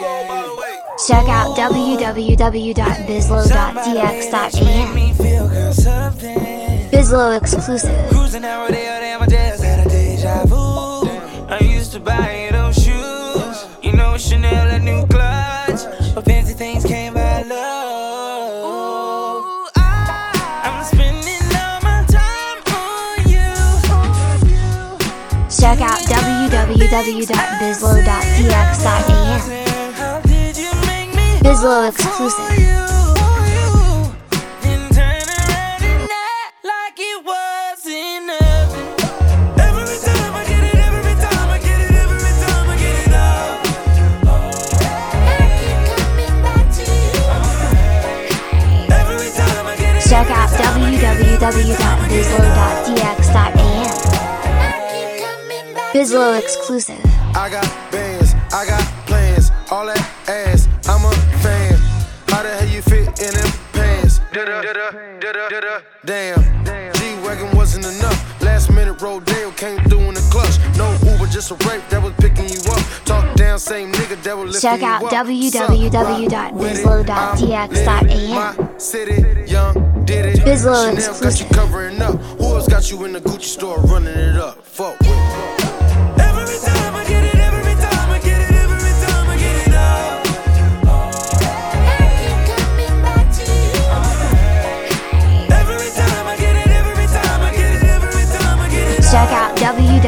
Check out www.bizlo.dx.am. Bizlo exclusive. Cruising out there, I just had a deja vu. I used to buy those shoes, you know, Chanel, a new clutch, but fancy things came by low. I'm spending all my time on you. Check out www.bizlo.dx.am. How did you make me Bizlo exclusive. then turn around and act like it wasn't nothing? Every time I get it, every time I get it, every time I get it all. I keep coming back to you. Every time I get it. Check out www.bizlo.dx.am. Bizlo exclusive. I got bands, I got plans, all that ass, I'm a fan. How the hell you fit in them pants? Damn, G-Wagon wasn't enough. Last minute Rodeo came through in the clutch. No Uber, just a rape that was picking you up. Talk down, same nigga that was lifting Check you out up. www.bizlo.dx.am. My city, young, did it. Bizlo Chanel got you exclusive. covering up. Who else got you in the Gucci store running it up? Fuck with it. Every time I get it, every time I get it, every time I get it all. I keep coming back to you. Every time I get it, every time I get it, every time I get it all. Check out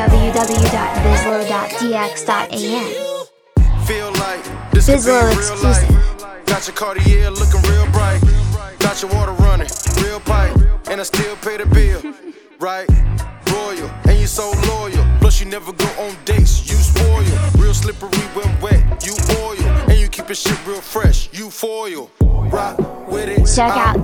www.bizlo.dx.am. Feel like this could be Bizlo real exclusive. life. Got your Cartier looking real bright. Got your water running, real pipe. And I still pay the bill, right? Royal, and you so loyal. Plus you never go on dates, you spoil. Real slippery when wet, you oil. And you keep your shit real fresh, you foil. Rock with it. Check out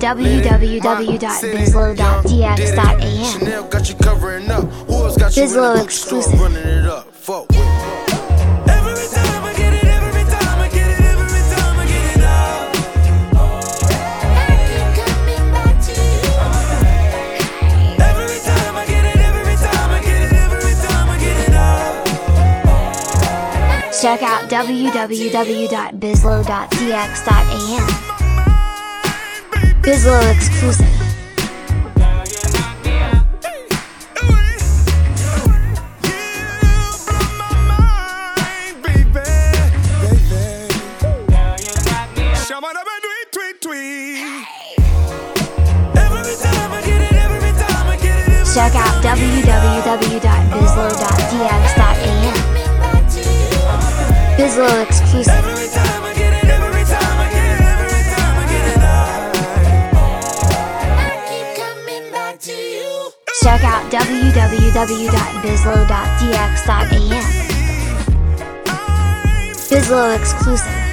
www.bizlo.dx.am. Chanel got you covering up. Who else got you Bizlo in the Gucci store exclusive. running it up? Fuck with it. Every time I get it, every time I get it, every time I get it all. I keep coming back to you. Every time I get it, every time I get it, every time I get it all. Check out www.bizlo.dx.am. Bizlo exclusive. Check out www.bizlo.dx.am. Bizlo exclusive. Every time I get it, every time I get it, every time I get it all. I keep coming back to you. Check out www.bizlo.dx.am. Bizlo exclusive.